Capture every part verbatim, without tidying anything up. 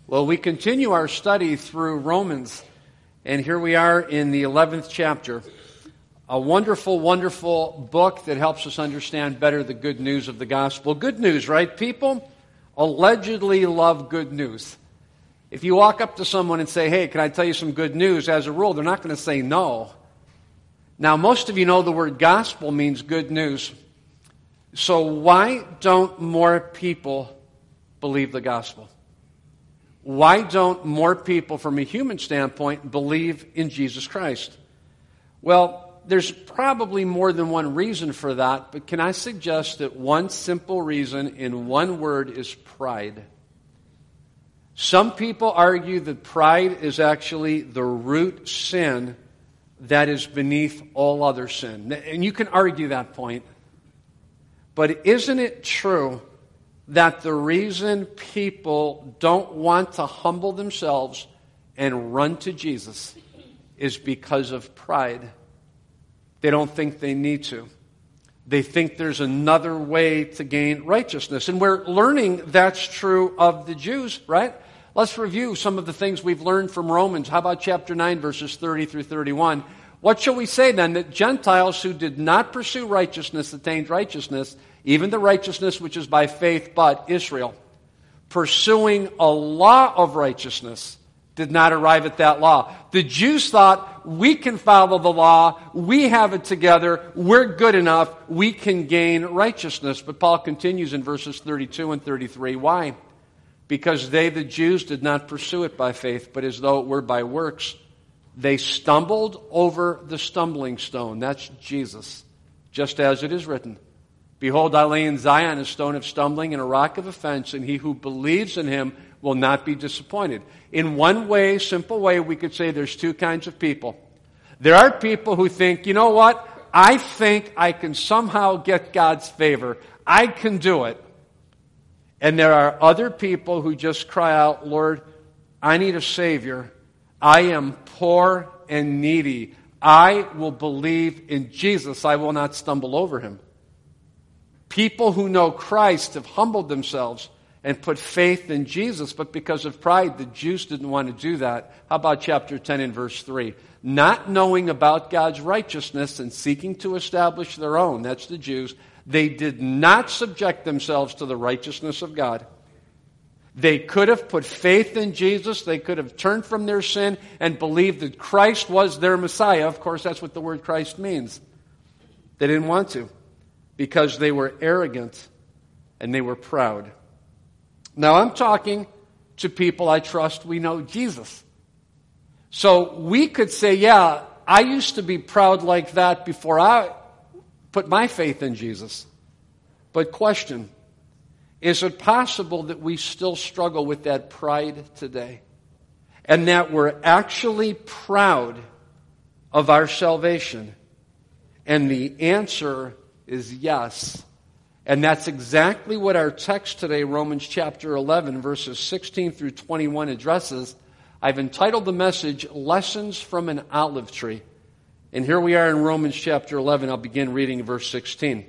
Well, we continue our study through Romans, and here we are in the eleventh chapter. A wonderful, wonderful book that helps us understand better the good news of the gospel. Good news, right? People allegedly love good news. If you walk up to someone and say, hey, can I tell you some good news? As a rule, they're not going to say no. Now, most of you know the word gospel means good news. So why don't more people believe the gospel? Why don't more people, from a human standpoint, believe in Jesus Christ? Well, there's probably more than one reason for that, but can I suggest that one simple reason in one word is pride? Some people argue that pride is actually the root sin that is beneath all other sin. And you can argue that point. But isn't it true that the reason people don't want to humble themselves and run to Jesus is because of pride? They don't think they need to. They think there's another way to gain righteousness. And we're learning that's true of the Jews, right? Let's review some of the things we've learned from Romans. How about chapter nine, verses thirty through thirty-one? What shall we say then? That Gentiles who did not pursue righteousness attained righteousness, even the righteousness which is by faith, but Israel, pursuing a law of righteousness, did not arrive at that law. The Jews thought, we can follow the law, we have it together, we're good enough, we can gain righteousness. But Paul continues in verses thirty-two and thirty-three. Why? Because they, the Jews, did not pursue it by faith, but as though it were by works. They stumbled over the stumbling stone. That's Jesus. Just as it is written, behold, I lay in Zion a stone of stumbling and a rock of offense, and he who believes in him will not be disappointed. In one way, simple way, we could say there's two kinds of people. There are people who think, you know what? I think I can somehow get God's favor. I can do it. And there are other people who just cry out, Lord, I need a Savior. I am poor and needy. I will believe in Jesus. I will not stumble over him. People who know Christ have humbled themselves and put faith in Jesus, but because of pride, the Jews didn't want to do that. How about chapter ten and verse three? Not knowing about God's righteousness and seeking to establish their own, that's the Jews, they did not subject themselves to the righteousness of God. They could have put faith in Jesus. They could have turned from their sin and believed that Christ was their Messiah. Of course, that's what the word Christ means. They didn't want to because they were arrogant and they were proud. Now, I'm talking to people I trust we know Jesus. So we could say, yeah, I used to be proud like that before I put my faith in Jesus. But question, is it possible that we still struggle with that pride today? And that we're actually proud of our salvation? And the answer is yes. And that's exactly what our text today, Romans chapter eleven, verses sixteen through twenty-one, addresses. I've entitled the message, Lessons from an Olive Tree. And here we are in Romans chapter eleven. I'll begin reading verse sixteen.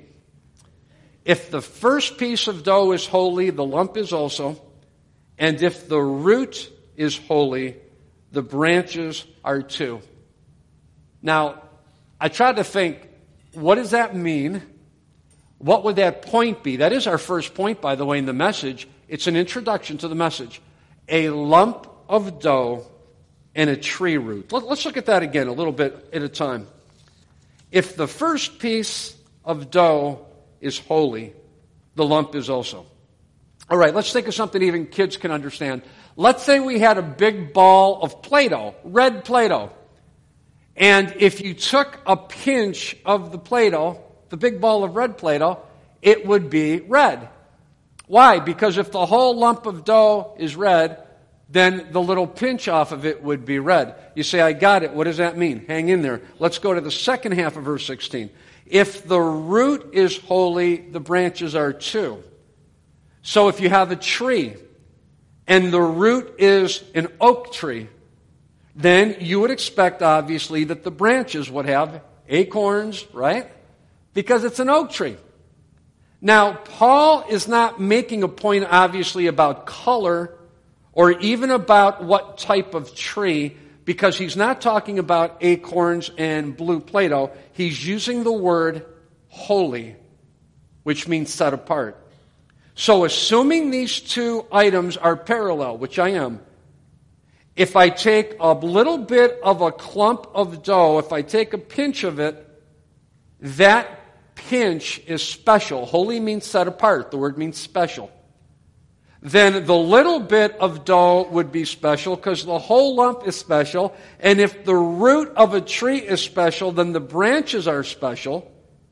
If the first piece of dough is holy, the lump is also. And if the root is holy, the branches are too. Now, I tried to think, what does that mean? What would that point be? That is our first point, by the way, in the message. It's an introduction to the message. A lump of dough and a tree root. Let's look at that again a little bit at a time. If the first piece of dough is holy, the lump is also. All right, let's think of something even kids can understand. Let's say we had a big ball of Play-Doh, red Play-Doh. And if you took a pinch of the Play-Doh, the big ball of red Play-Doh, it would be red. Why? Because if the whole lump of dough is red, then the little pinch off of it would be red. You say, I got it. What does that mean? Hang in there. Let's go to the second half of verse sixteen. If the root is holy, the branches are too. So if you have a tree and the root is an oak tree, then you would expect, obviously, that the branches would have acorns, right? Because it's an oak tree. Now, Paul is not making a point, obviously, about color or even about what type of tree, because he's not talking about acorns and blue Play-Doh. He's using the word holy, which means set apart. So assuming these two items are parallel, which I am, if I take a little bit of a clump of dough, if I take a pinch of it, that pinch is special. Holy means set apart. The word means special. Then the little bit of dough would be special because the whole lump is special. And if the root of a tree is special, then the branches are special.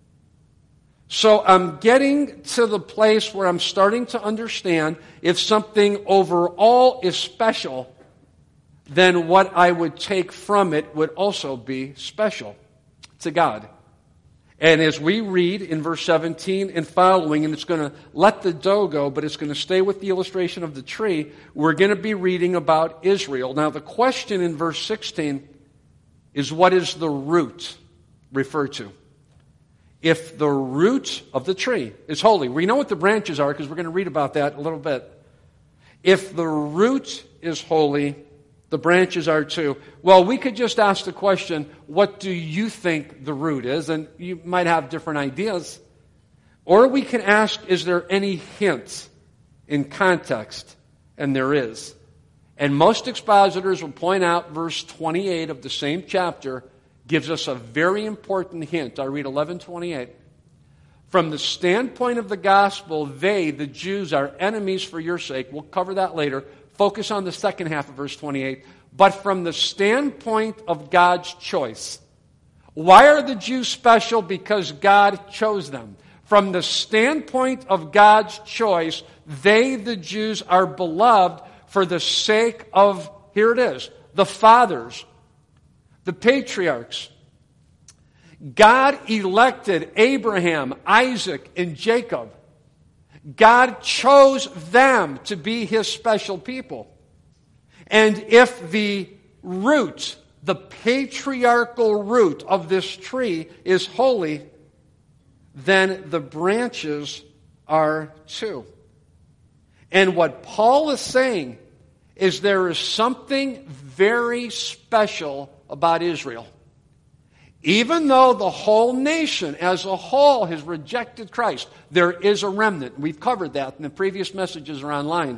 So I'm getting to the place where I'm starting to understand if something overall is special, then what I would take from it would also be special to God. And as we read in verse seventeen and following, and it's going to let the dough go, but it's going to stay with the illustration of the tree, we're going to be reading about Israel. Now the question in verse sixteen is, what is the root referred to? If the root of the tree is holy, we know what the branches are because we're going to read about that a little bit. If the root is holy, the branches are too. Well, we could just ask the question, what do you think the root is? And you might have different ideas. Or we can ask, is there any hint in context? And there is. And most expositors will point out verse twenty-eight of the same chapter gives us a very important hint. I read eleven twenty-eight. From the standpoint of the gospel, they, the Jews, are enemies for your sake. We'll cover that later. Focus on the second half of verse twenty-eight. But from the standpoint of God's choice. Why are the Jews special? Because God chose them. From the standpoint of God's choice, they, the Jews, are beloved for the sake of, here it is, the fathers, the patriarchs. God elected Abraham, Isaac, and Jacob. God chose them to be His special people. And if the root, the patriarchal root of this tree is holy, then the branches are too. And what Paul is saying is there is something very special about Israel. Even though the whole nation as a whole has rejected Christ, there is a remnant. We've covered that in the previous messages are online.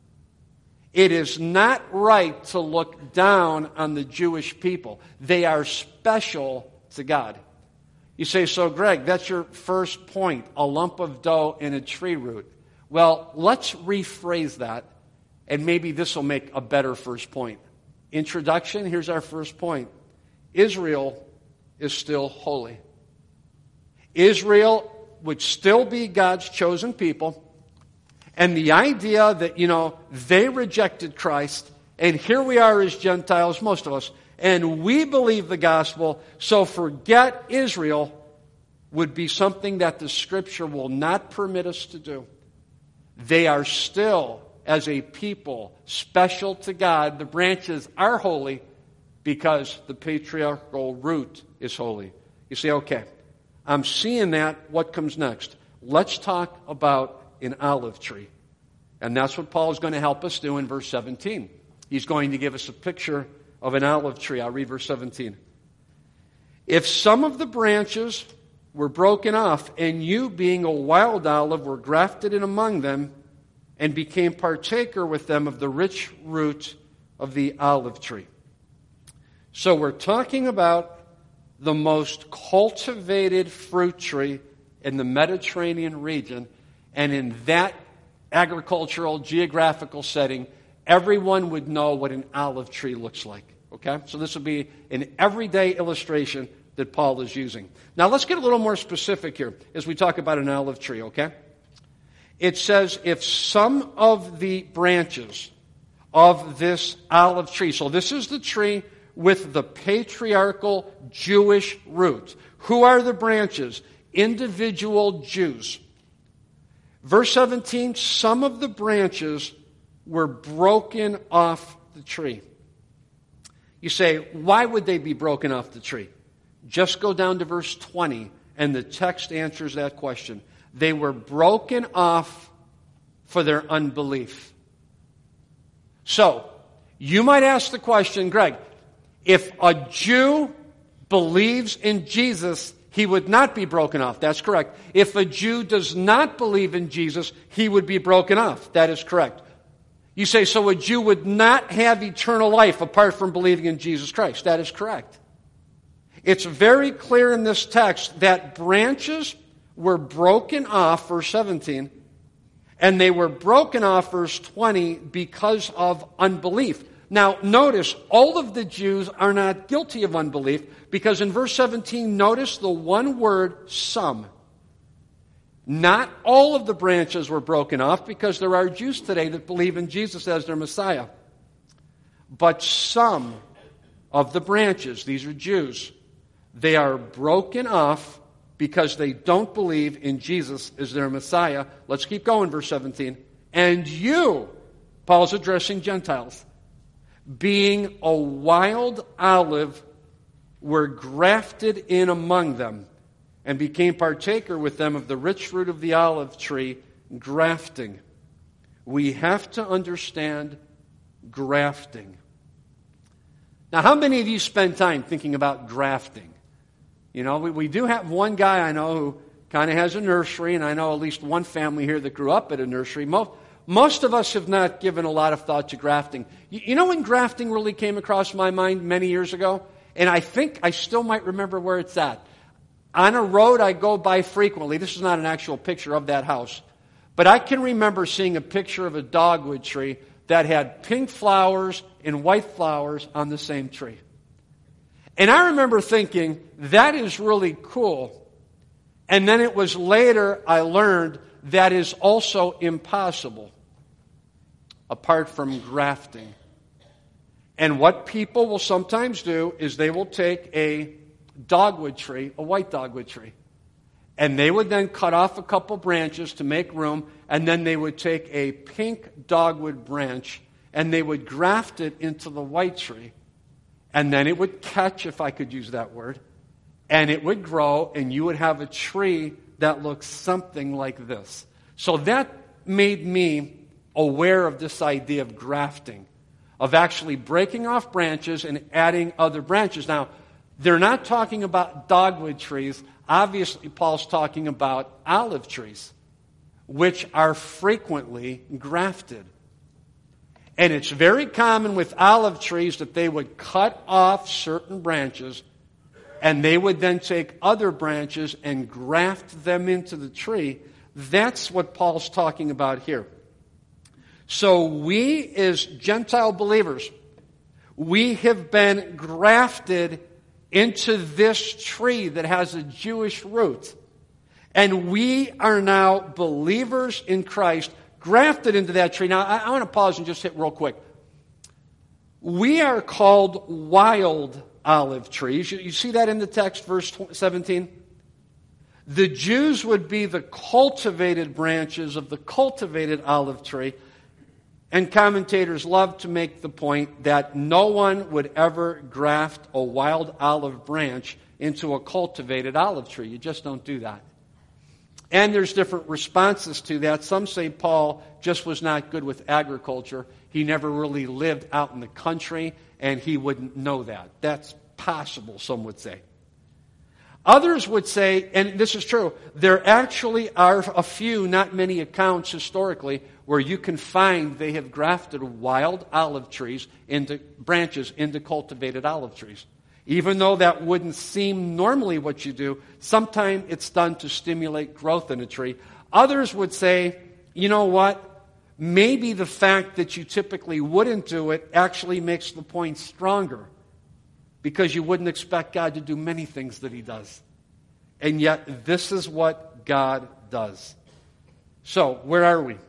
It is not right to look down on the Jewish people. They are special to God. You say, so Greg, that's your first point, a lump of dough in a tree root. Well, let's rephrase that, and maybe this will make a better first point. Introduction, here's our first point. Israel is still holy. Israel would still be God's chosen people. And the idea that, you know, they rejected Christ, and here we are as Gentiles, most of us, and we believe the gospel, so forget Israel would be something that the Scripture will not permit us to do. They are still, as a people, special to God. The branches are holy because the patriarchal root is holy. You say, okay, I'm seeing that. What comes next? Let's talk about an olive tree. And that's what Paul is going to help us do in verse seventeen. He's going to give us a picture of an olive tree. I'll read verse seventeen. If some of the branches were broken off, and you, being a wild olive, were grafted in among them, and became partaker with them of the rich root of the olive tree. So we're talking about the most cultivated fruit tree in the Mediterranean region, and in that agricultural, geographical setting, everyone would know what an olive tree looks like. Okay? So this will be an everyday illustration that Paul is using. Now let's get a little more specific here as we talk about an olive tree, okay? It says, if some of the branches of this olive tree, so this is the tree with the patriarchal Jewish root. Who are the branches? Individual Jews. Verse seventeen, some of the branches were broken off the tree. You say, why would they be broken off the tree? Just go down to verse twenty, and the text answers that question. They were broken off for their unbelief. So, you might ask the question, Greg, if a Jew believes in Jesus, he would not be broken off. That's correct. If a Jew does not believe in Jesus, he would be broken off. That is correct. You say, so a Jew would not have eternal life apart from believing in Jesus Christ. That is correct. It's very clear in this text that branches were broken off, verse seventeen, and they were broken off, verse twenty, because of unbelief. Now, notice, all of the Jews are not guilty of unbelief, because in verse seventeen, notice the one word, some. Not all of the branches were broken off, because there are Jews today that believe in Jesus as their Messiah. But some of the branches, these are Jews, they are broken off because they don't believe in Jesus as their Messiah. Let's keep going, verse seventeen. And you, Paul's addressing Gentiles, being a wild olive, were grafted in among them, and became partaker with them of the rich fruit of the olive tree, grafting. We have to understand grafting. Now, how many of you spend time thinking about grafting? You know, we, we do have one guy I know who kind of has a nursery, and I know at least one family here that grew up at a nursery. Most, most of us have not given a lot of thought to grafting. You, you know when grafting really came across my mind many years ago? And I think I still might remember where it's at. On a road I go by frequently. This is not an actual picture of that house. But I can remember seeing a picture of a dogwood tree that had pink flowers and white flowers on the same tree. And I remember thinking, that is really cool. And then it was later I learned that is also impossible, apart from grafting. And what people will sometimes do is they will take a dogwood tree, a white dogwood tree, and they would then cut off a couple branches to make room, and then they would take a pink dogwood branch and they would graft it into the white tree, and then it would catch, if I could use that word, and it would grow, and you would have a tree that looks something like this. So that made me aware of this idea of grafting, of actually breaking off branches and adding other branches. Now, they're not talking about dogwood trees. Obviously, Paul's talking about olive trees, which are frequently grafted. And it's very common with olive trees that they would cut off certain branches, and they would then take other branches and graft them into the tree. That's what Paul's talking about here. So we, as Gentile believers, we have been grafted into this tree that has a Jewish root. And we are now believers in Christ, grafted into that tree. Now, I, I want to pause and just hit real quick. We are called wild olive trees. You, you see that in the text, verse seventeen? The Jews would be the cultivated branches of the cultivated olive tree. And commentators love to make the point that no one would ever graft a wild olive branch into a cultivated olive tree. You just don't do that. And there's different responses to that. Some say Paul just was not good with agriculture. He never really lived out in the country, and he wouldn't know that. That's possible, some would say. Others would say, and this is true, there actually are a few, not many accounts historically, where you can find they have grafted wild olive trees into branches into cultivated olive trees. Even though that wouldn't seem normally what you do, sometimes it's done to stimulate growth in a tree. Others would say, you know what? Maybe the fact that you typically wouldn't do it actually makes the point stronger, because you wouldn't expect God to do many things that He does. And yet, this is what God does. So, where are we?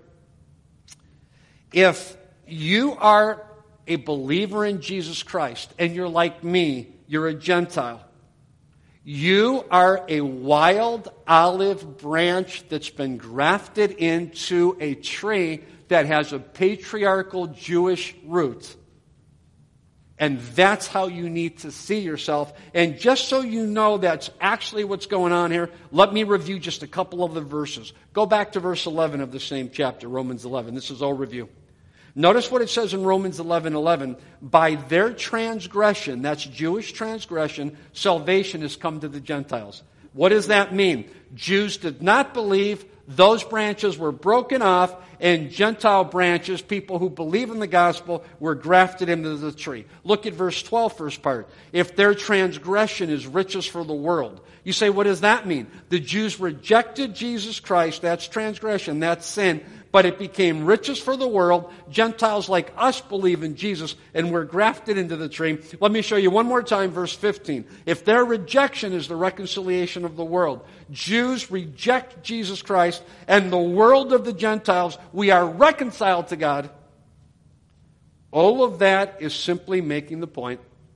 If you are a believer in Jesus Christ, and you're like me, you're a Gentile, you are a wild olive branch that's been grafted into a tree that has a patriarchal Jewish root. And that's how you need to see yourself. And just so you know that's actually what's going on here, let me review just a couple of the verses. Go back to verse eleven of the same chapter, Romans eleven. This is overview. Notice what it says in Romans eleven eleven. By their transgression, that's Jewish transgression, salvation has come to the Gentiles. What does that mean? Jews did not believe, those branches were broken off, and Gentile branches, people who believe in the gospel, were grafted into the tree. Look at verse twelve, first part. If their transgression is riches for the world. You say, what does that mean? The Jews rejected Jesus Christ, that's transgression, that's sin, but it became riches for the world. Gentiles like us believe in Jesus, and we're grafted into the tree. Let me show you one more time, verse fifteen. If their rejection is the reconciliation of the world, Jews reject Jesus Christ, and the world of the Gentiles, we are reconciled to God. All of that is simply making the point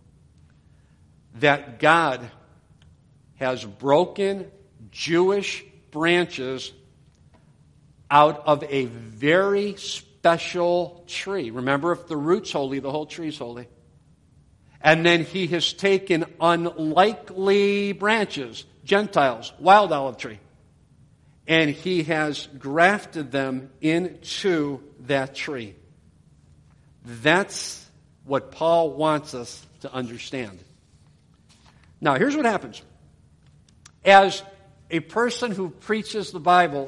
that God has broken Jewish branches out of a very special tree. Remember, if the root's holy, the whole tree's holy. And then he has taken unlikely branches, Gentiles, wild olive tree, and he has grafted them into that tree. That's what Paul wants us to understand. Now, here's what happens. As a person who preaches the Bible,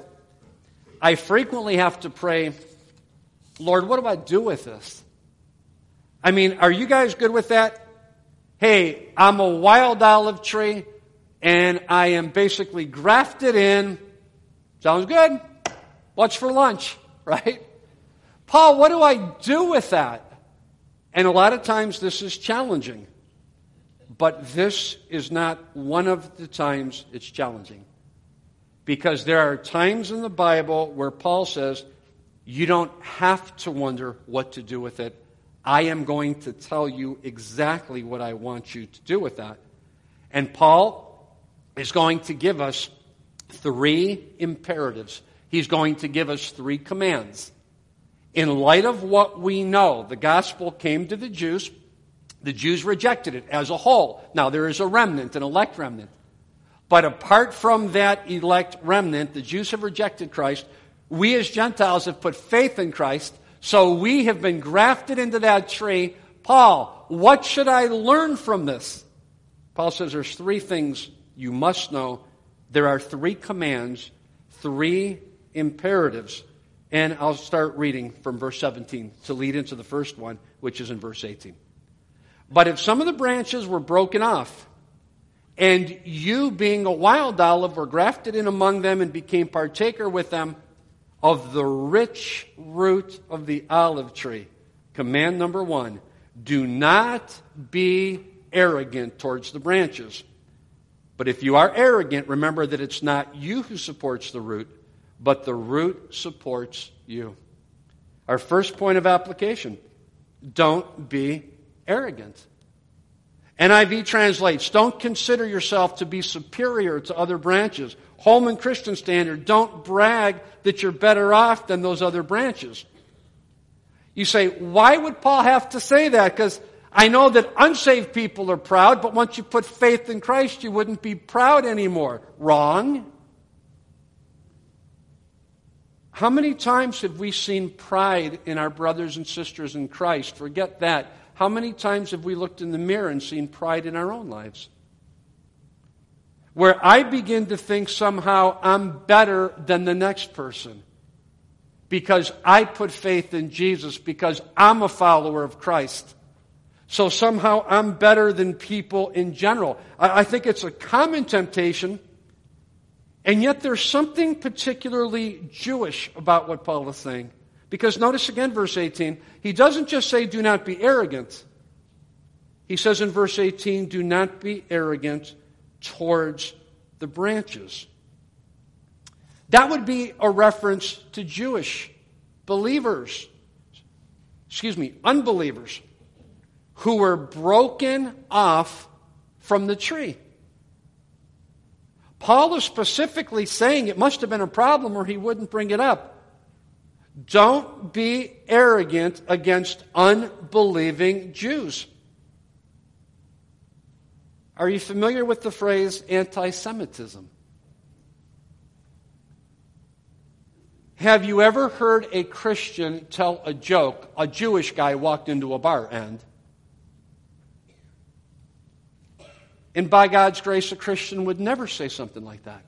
I frequently have to pray, Lord, what do I do with this? I mean, are you guys good with that? Hey, I'm a wild olive tree, and I am basically grafted in. Sounds good. What's for lunch, right? Paul, what do I do with that? And a lot of times this is challenging. But this is not one of the times it's challenging. Because there are times in the Bible where Paul says, you don't have to wonder what to do with it. I am going to tell you exactly what I want you to do with that. And Paul is going to give us three imperatives. He's going to give us three commands. In light of what we know, the gospel came to the Jews. The Jews rejected it as a whole. Now, there is a remnant, an elect remnant. But apart from that elect remnant, the Jews have rejected Christ. We as Gentiles have put faith in Christ. So we have been grafted into that tree. Paul, what should I learn from this? Paul says there's three things you must know. There are three commands, three imperatives. And I'll start reading from verse seventeen to lead into the first one, which is in verse eighteen. But if some of the branches were broken off, and you, being a wild olive, were grafted in among them and became partaker with them of the rich root of the olive tree. Command number one, do not be arrogant towards the branches. But if you are arrogant, remember that it's not you who supports the root, but the root supports you. Our first point of application, don't be arrogant. N I V translates, don't consider yourself to be superior to other branches. Holman Christian Standard, don't brag that you're better off than those other branches. You say, why would Paul have to say that? Because I know that unsaved people are proud, but once you put faith in Christ, you wouldn't be proud anymore. Wrong. How many times have we seen pride in our brothers and sisters in Christ? Forget that. How many times have we looked in the mirror and seen pride in our own lives? Where I begin to think somehow I'm better than the next person because I put faith in Jesus, because I'm a follower of Christ. So somehow I'm better than people in general. I, I think it's a common temptation, and yet there's something particularly Jewish about what Paul is saying. Because notice again verse eighteen, he doesn't just say do not be arrogant. He says in verse eighteen, do not be arrogant towards the branches. That would be a reference to Jewish believers, excuse me, unbelievers, who were broken off from the tree. Paul is specifically saying it must have been a problem or he wouldn't bring it up. Don't be arrogant against unbelieving Jews. Are you familiar with the phrase anti-Semitism? Have you ever heard a Christian tell a joke? A Jewish guy walked into a bar and... And by God's grace, a Christian would never say something like that.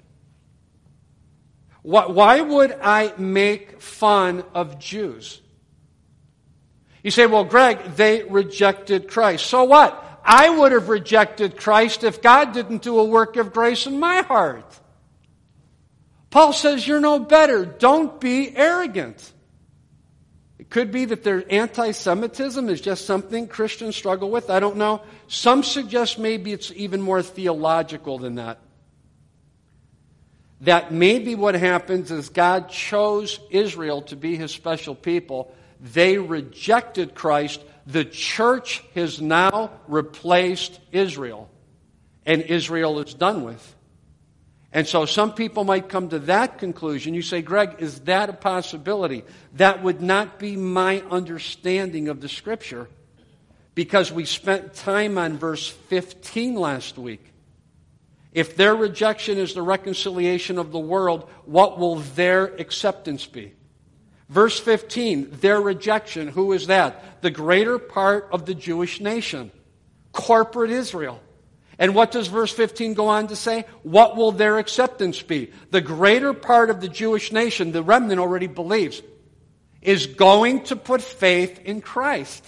Why would I make fun of Jews? You say, well, Greg, they rejected Christ. So what? I would have rejected Christ if God didn't do a work of grace in my heart. Paul says you're no better. Don't be arrogant. It could be that their anti-Semitism is just something Christians struggle with. I don't know. Some suggest maybe it's even more theological than that. That maybe what happens is God chose Israel to be His special people. They rejected Christ. The church has now replaced Israel. And Israel is done with. And so some people might come to that conclusion. You say, Greg, is that a possibility? That would not be my understanding of the Scripture. Because we spent time on verse fifteen last week. If their rejection is the reconciliation of the world, what will their acceptance be? Verse fifteen, their rejection, who is that? The greater part of the Jewish nation. Corporate Israel. And what does verse fifteen go on to say? What will their acceptance be? The greater part of the Jewish nation, the remnant already believes, is going to put faith in Christ.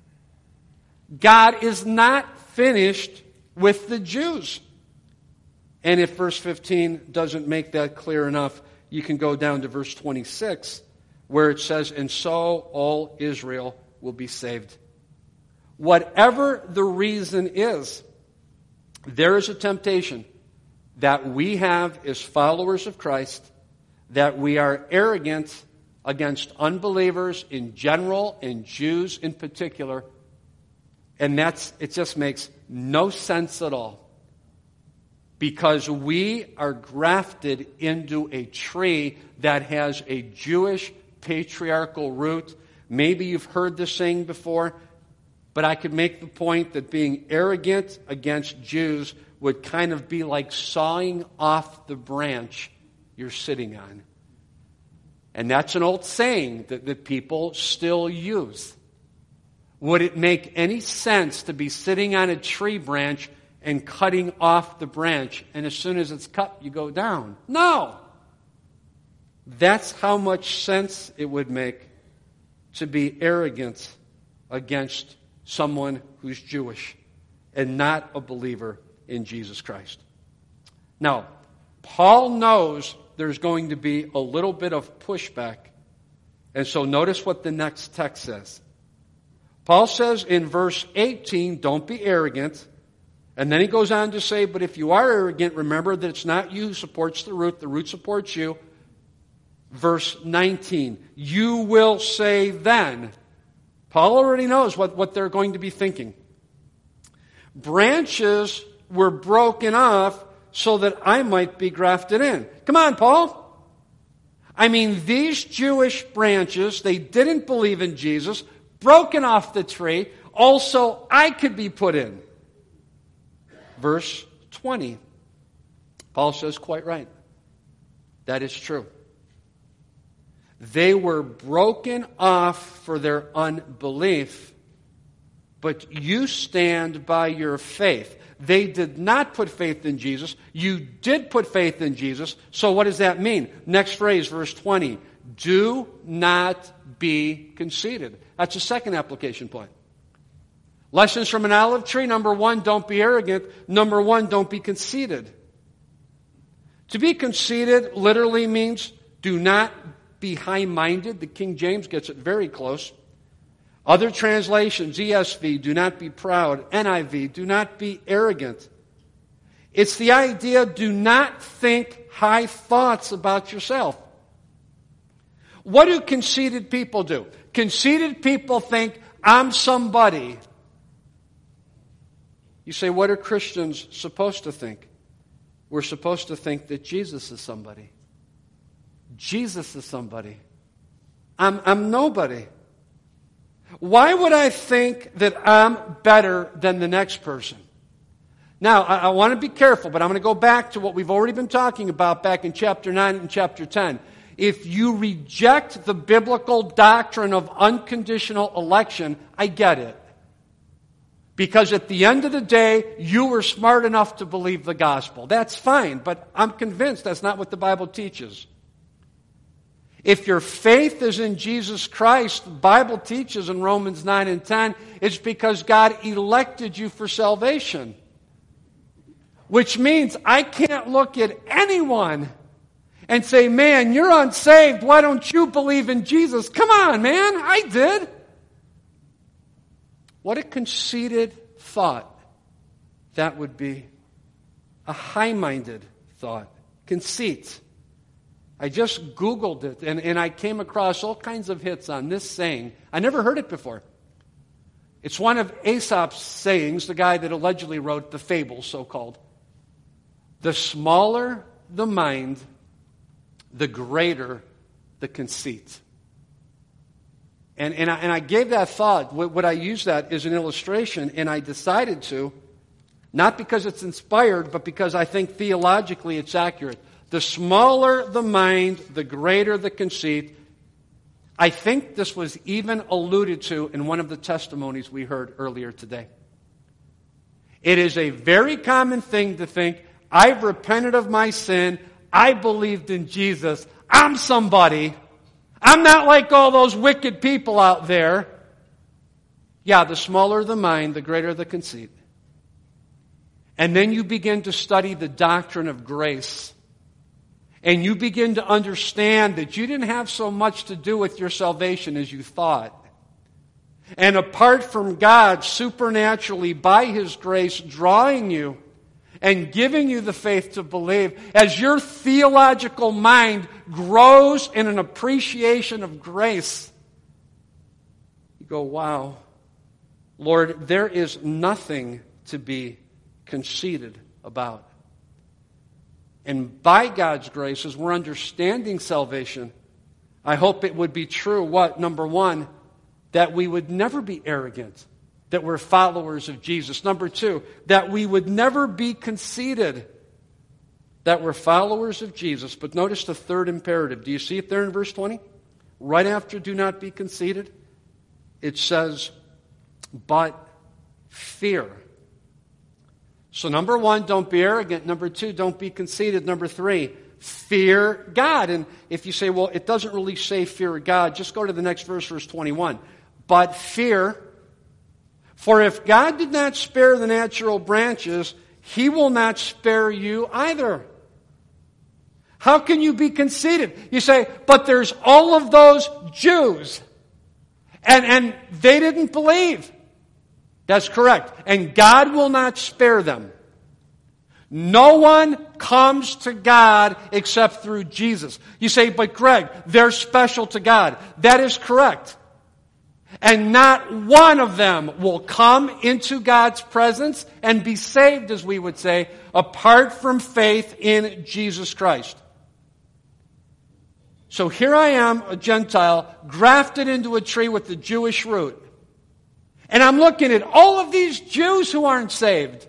God is not finished with the Jews. And if verse fifteen doesn't make that clear enough, you can go down to verse twenty-six, where it says, and so all Israel will be saved. Whatever the reason is, there is a temptation that we have as followers of Christ, that we are arrogant against unbelievers in general and Jews in particular, and that's it just makes no sense at all. Because we are grafted into a tree that has a Jewish patriarchal root. Maybe you've heard this saying before, but I could make the point that being arrogant against Jews would kind of be like sawing off the branch you're sitting on. And that's an old saying that, that people still use. Would it make any sense to be sitting on a tree branch and cutting off the branch, and as soon as it's cut, you go down? No! That's how much sense it would make to be arrogant against someone who's Jewish and not a believer in Jesus Christ. Now, Paul knows there's going to be a little bit of pushback, and so notice what the next text says. Paul says in verse eighteen, don't be arrogant. And then he goes on to say, but if you are arrogant, remember that it's not you who supports the root, the root supports you. Verse nineteen, you will say then. Paul already knows what, what they're going to be thinking. Branches were broken off so that I might be grafted in. Come on, Paul. I mean, these Jewish branches, they didn't believe in Jesus, broken off the tree, also I could be put in. Verse twenty, Paul says, quite right. That is true. They were broken off for their unbelief, but you stand by your faith. They did not put faith in Jesus. You did put faith in Jesus. So what does that mean? Next phrase, verse twenty. Do not be conceited. That's a second application point. Lessons from an olive tree. Number one, don't be arrogant. Number one, don't be conceited. To be conceited literally means do not be high-minded. The King James gets it very close. Other translations, E S V, do not be proud. N I V, do not be arrogant. It's the idea, do not think high thoughts about yourself. What do conceited people do? Conceited people think, I'm somebody. You say, what are Christians supposed to think? We're supposed to think that Jesus is somebody. Jesus is somebody. I'm, I'm nobody. Why would I think that I'm better than the next person? Now, I, I want to be careful, but I'm going to go back to what we've already been talking about back in chapter nine and chapter ten. If you reject the biblical doctrine of unconditional election, I get it. Because at the end of the day, you were smart enough to believe the gospel. That's fine, but I'm convinced that's not what the Bible teaches. If your faith is in Jesus Christ, the Bible teaches in Romans nine and ten, it's because God elected you for salvation. Which means I can't look at anyone and say, man, you're unsaved. Why don't you believe in Jesus? Come on, man. I did. What a conceited thought that would be. A high-minded thought. Conceit. I just Googled it, and, and I came across all kinds of hits on this saying. I never heard it before. It's one of Aesop's sayings, the guy that allegedly wrote the fables, so-called. The smaller the mind, the greater the conceit. And, and, I, and I gave that thought, would I use that as an illustration, and I decided to, not because it's inspired, but because I think theologically it's accurate. The smaller the mind, the greater the conceit. I think this was even alluded to in one of the testimonies we heard earlier today. It is a very common thing to think, I've repented of my sin, I believed in Jesus, I'm somebody, I'm not like all those wicked people out there. Yeah, the smaller the mind, the greater the conceit. And then you begin to study the doctrine of grace. And you begin to understand that you didn't have so much to do with your salvation as you thought. And apart from God supernaturally, by His grace, drawing you and giving you the faith to believe, as your theological mind grows in an appreciation of grace, you go, wow, Lord, there is nothing to be conceited about. And by God's grace, as we're understanding salvation, I hope it would be true, what? Number one, that we would never be arrogant, that we're followers of Jesus. Number two, that we would never be conceited, that we're followers of Jesus. But notice the third imperative. Do you see it there in verse twenty? Right after do not be conceited, it says, but fear. So number one, don't be arrogant. Number two, don't be conceited. Number three, fear God. And if you say, well, it doesn't really say fear God, just go to the next verse, verse twenty-one. But fear, for if God did not spare the natural branches, He will not spare you either. How can you be conceited? You say, but there's all of those Jews, and, and they didn't believe. That's correct. And God will not spare them. No one comes to God except through Jesus. You say, but Greg, they're special to God. That is correct. And not one of them will come into God's presence and be saved, as we would say, apart from faith in Jesus Christ. So here I am, a Gentile, grafted into a tree with the Jewish root. And I'm looking at all of these Jews who aren't saved.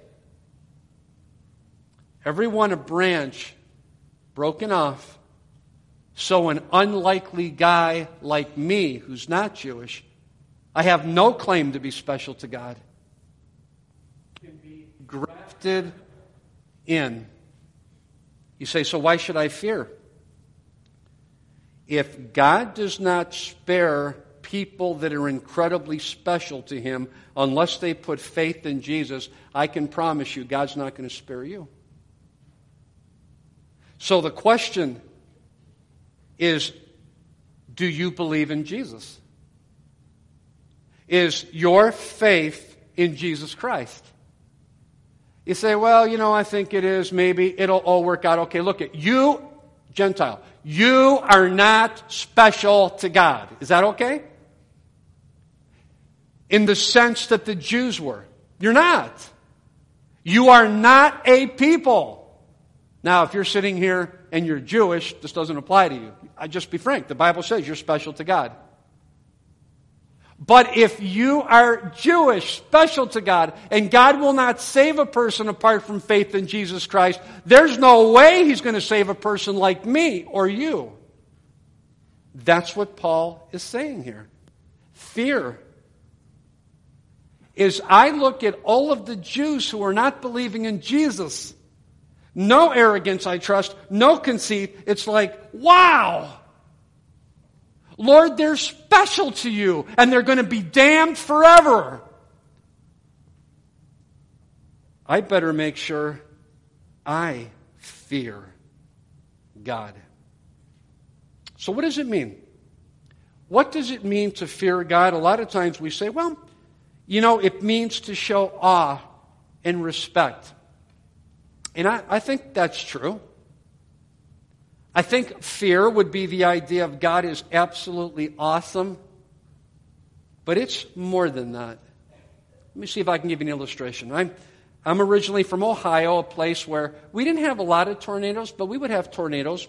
Every one a branch broken off. So an unlikely guy like me, who's not Jewish, I have no claim to be special to God, can be grafted in. You say, so why should I fear? If God does not spare people that are incredibly special to Him, unless they put faith in Jesus, I can promise you God's not going to spare you. So the question is, do you believe in Jesus? Is your faith in Jesus Christ? You say, well, you know, I think it is. Maybe it'll all work out. Okay, look at you, Gentile. You are not special to God. Is that okay? In the sense that the Jews were. You're not. You are not a people. Now, if you're sitting here and you're Jewish, this doesn't apply to you. I just be frank. The Bible says you're special to God. But if you are Jewish, special to God, and God will not save a person apart from faith in Jesus Christ, there's no way He's going to save a person like me or you. That's what Paul is saying here. Fear is, I look at all of the Jews who are not believing in Jesus. No arrogance, I trust. No conceit. It's like, wow! Lord, they're special to you, and they're going to be damned forever. I better make sure I fear God. So what does it mean? What does it mean to fear God? A lot of times we say, well, you know, it means to show awe and respect. And I, I think that's true. I think fear would be the idea of God is absolutely awesome. But it's more than that. Let me see if I can give you an illustration. I'm, I'm originally from Ohio, a place where we didn't have a lot of tornadoes, but we would have tornadoes,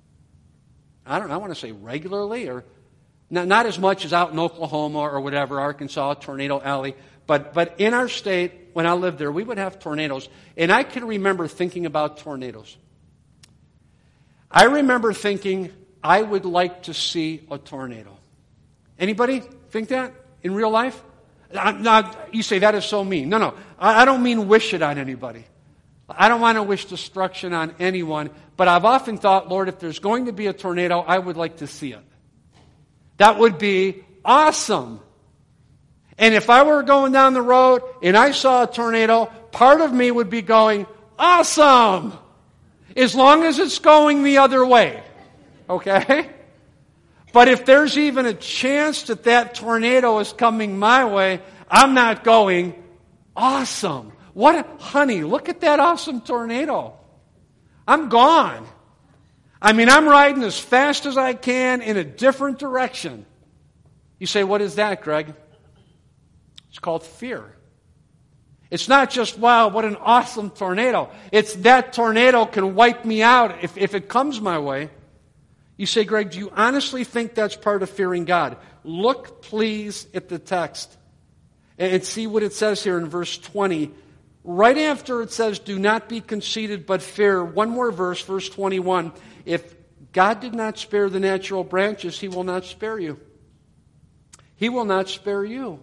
I don't know, I want to say regularly, or not, not as much as out in Oklahoma or whatever, Arkansas, Tornado Alley. But, but in our state, when I lived there, we would have tornadoes. And I can remember thinking about tornadoes. I remember thinking, I would like to see a tornado. Anybody think that in real life? Now, you say, that is so mean. No, no. I don't mean wish it on anybody. I don't want to wish destruction on anyone. But I've often thought, Lord, if there's going to be a tornado, I would like to see it. That would be awesome. And if I were going down the road and I saw a tornado, part of me would be going, awesome! As long as it's going the other way. Okay? But if there's even a chance that that tornado is coming my way, I'm not going, awesome. What a, honey, look at that awesome tornado. I'm gone. I mean, I'm riding as fast as I can in a different direction. You say, what is that, Greg? It's called fear. It's not just, wow, what an awesome tornado. It's that tornado can wipe me out if, if it comes my way. You say, Greg, do you honestly think that's part of fearing God? Look, please, at the text and see what it says here in verse twenty. Right after it says, do not be conceited, but fear. One more verse, verse twenty-one. If God did not spare the natural branches, He will not spare you. He will not spare you.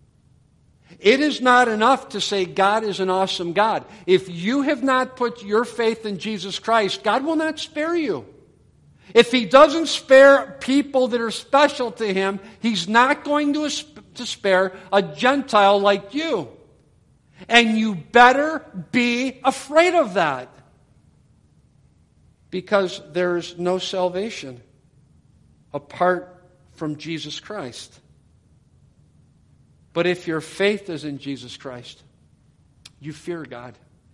It is not enough to say God is an awesome God. If you have not put your faith in Jesus Christ, God will not spare you. If He doesn't spare people that are special to Him, He's not going to, to spare a Gentile like you. And you better be afraid of that. Because there's no salvation apart from Jesus Christ. But if your faith is in Jesus Christ, you fear God.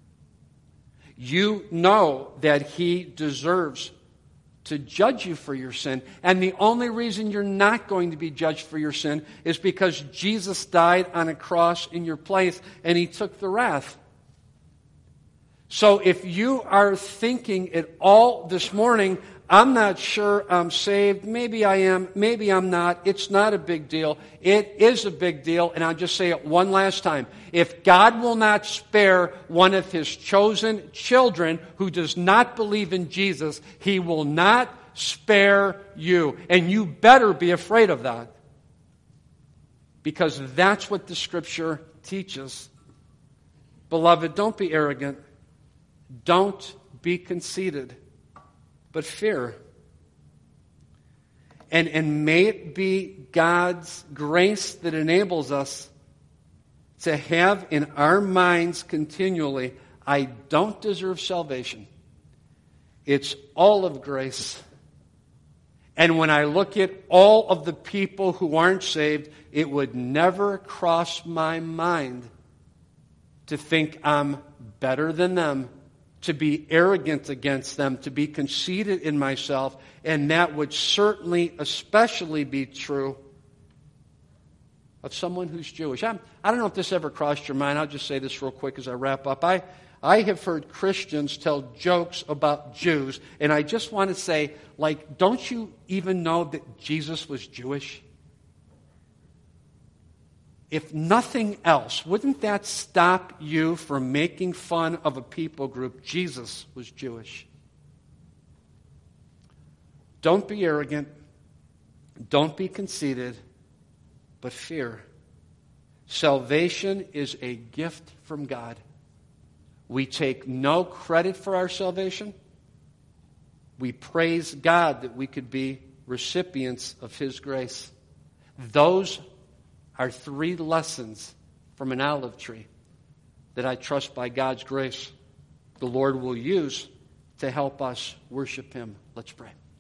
You know that He deserves to judge you for your sin. And the only reason you're not going to be judged for your sin is because Jesus died on a cross in your place and He took the wrath. So if you are thinking it all this morning, I'm not sure I'm saved, maybe I am, maybe I'm not, it's not a big deal. It is a big deal, and I'll just say it one last time. If God will not spare one of His chosen children who does not believe in Jesus, He will not spare you. And you better be afraid of that. Because that's what the Scripture teaches. Beloved, don't be arrogant. Don't be conceited. But fear. And, and may it be God's grace that enables us to have in our minds continually, I don't deserve salvation. It's all of grace. And when I look at all of the people who aren't saved, it would never cross my mind to think I'm better than them, to be arrogant against them, to be conceited in myself, and that would certainly especially be true of someone who's Jewish. I'm, I don't know if this ever crossed your mind. I'll just say this real quick as I wrap up. I, I have heard Christians tell jokes about Jews, and I just want to say, like, don't you even know that Jesus was Jewish? If nothing else, wouldn't that stop you from making fun of a people group? Jesus was Jewish. Don't be arrogant. Don't be conceited, but fear. Salvation is a gift from God. We take no credit for our salvation. We praise God that we could be recipients of His grace. Those are three lessons from an olive tree that I trust by God's grace the Lord will use to help us worship Him. Let's pray.